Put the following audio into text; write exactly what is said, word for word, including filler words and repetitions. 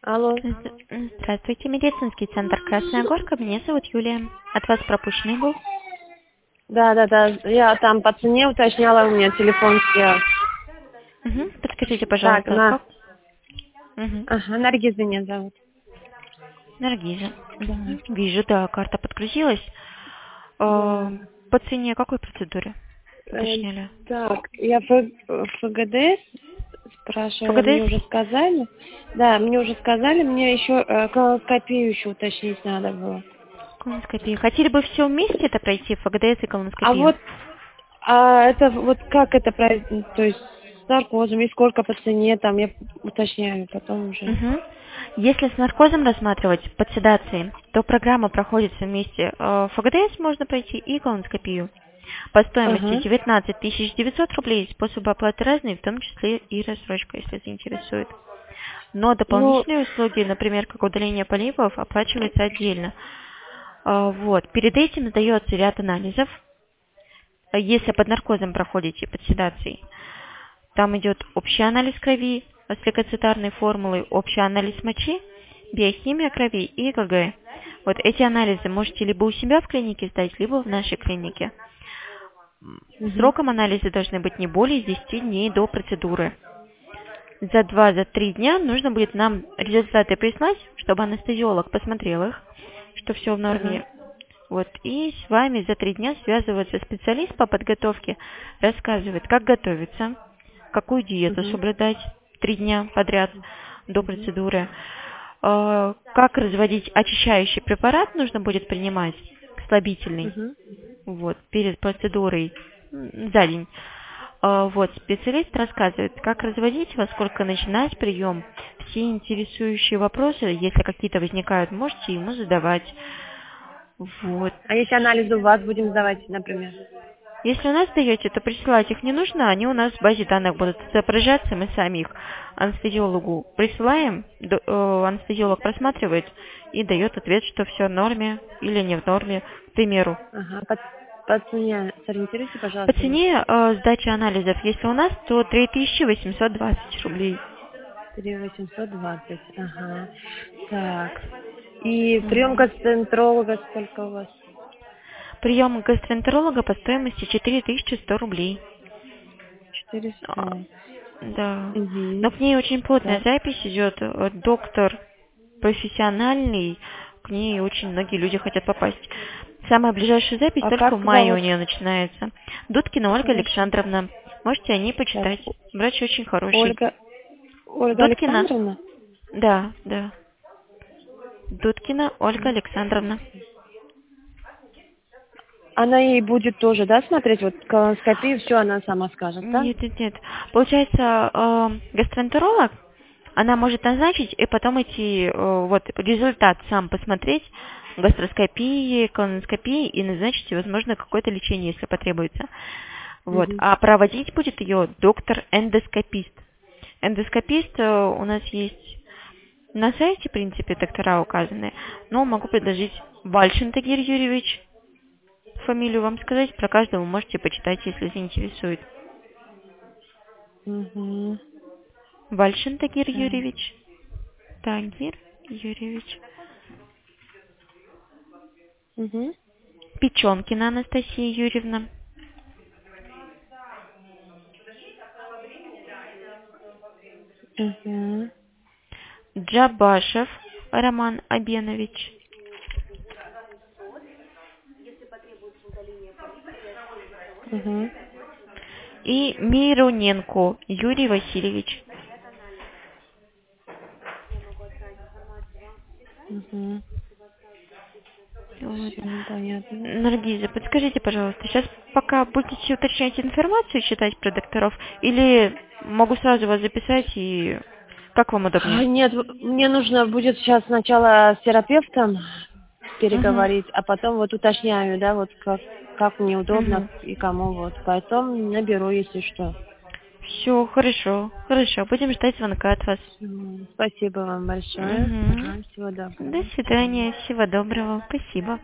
Алло. З- Здравствуйте, медицинский центр Красная Горка. Меня зовут Юлия. От вас пропущенный был. Да, да, да. Я там по цене уточняла, у меня телефон сел. Угу. Подскажите, Так, пожалуйста, на... как? Угу. Ага, Наргиз меня зовут. Наргиза. Да. Угу. Вижу, да, карта подгрузилась. Да. Э, По цене какой процедуры Э, уточняли? так, я Ф- ФГД спрашивала, мне ФГДС? уже сказали. Да, мне уже сказали, мне еще э, колоноскопию еще уточнить надо было. Колоноскопия. Хотели бы все вместе это пройти, ФГДС и А колоноскопию? вот, а это вот как это пройти, то есть с наркозом и сколько по цене, там я уточняю потом уже. Угу. Если с наркозом рассматривать под седацией, то программа проходится вместе. Э, ФГДС можно пройти и колоноскопию. По стоимости Ага. девятнадцать тысяч девятьсот рублей, способы оплаты разные, в том числе и рассрочка, если заинтересует. Но Ну, дополнительные услуги, например, как удаление полипов, оплачиваются отдельно. А, Вот. Перед этим сдается ряд анализов. А Если под наркозом проходите, под седацией, там идет общий анализ крови с лейкоцитарной формулой, общий анализ мочи, биохимия крови и ЭКГ. Вот эти анализы можете либо у себя в клинике сдать, либо в нашей клинике. угу. Сроком анализы должны быть не более десяти дней до процедуры. За два-три дня нужно будет нам результаты прислать, чтобы анестезиолог посмотрел их, что все в Ага. норме. Вот, и с вами за три дня связывается специалист по подготовке, рассказывает, как готовиться, какую диету Угу. соблюдать три дня подряд до Угу. процедуры, э, как разводить очищающий препарат нужно будет принимать, слабительный, Угу. вот, перед процедурой м, за день. А, Вот, специалист рассказывает, как разводить, во сколько начинать прием. Все интересующие вопросы, если какие-то возникают, можете ему задавать. Вот. А если анализы у вас будем сдавать, например? Если у нас даете, то присылать их не нужно, они у нас в базе данных будут отображаться, мы сами их анестезиологу присылаем, д- э, анестезиолог просматривает и дает ответ, что все в норме или не в норме, к примеру. Ага. По, по цене сориентируйте, По пожалуйста. цене э, сдачи анализов, если у нас, то три тысячи восемьсот двадцать рублей. три восемьсот двадцать. Ага. Так. И прием Мгм. гастроэнтеролога сколько у вас? Прием гастроэнтеролога по стоимости четыре тысячи сто рублей. А, четыреста. Да. Угу. Но к ней очень плотная Так. запись идет. э, Доктор профессиональный, к ней очень многие люди хотят попасть. Самая ближайшая запись А только в как мае у зовут? нее начинается. Дудкина Ольга Хорошо. Александровна. Можете о ней Так. почитать. Врач очень хороший. Ольга. Ольга Дудкина? Александровна? Да, да. Дудкина Ольга Александровна. Она ей будет тоже, да, смотреть, вот колоноскопию, все она сама скажет, да? Нет, нет, нет. Получается, э, гастроэнтеролог, она может назначить и потом идти, э, вот, результат сам посмотреть, гастроскопии, колоноскопии и назначить, возможно, какое-то лечение, если потребуется. Вот. Угу. А проводить будет ее доктор-эндоскопист. Эндоскопист э, у нас есть на сайте, в принципе, доктора указаны, но могу предложить Вальшин Тагир Юрьевич, фамилию вам сказать, про каждого можете почитать, если заинтересует. Угу. Вальшин Тагир Так. Юрьевич. Тагир Юрьевич. Угу. Печенкина Анастасия Юрьевна. Угу. Джабашев Роман Абенович. Угу. И Мироненко Юрий Васильевич. Угу. Вот. Все понятно. Наргиза, подскажите, пожалуйста, сейчас пока будете уточнять информацию, читать про докторов, или могу сразу вас записать и как вам А, удобнее? нет, мне нужно будет сейчас сначала с терапевтом Угу. переговорить, а потом вот уточняю, да, вот как, как мне удобно Угу. и кому вот. Потом наберу, если что. Все, хорошо, хорошо. Будем ждать звонка от вас. Всё. Спасибо вам большое. Угу. Ага, всего До доброго. свидания, всего доброго, спасибо.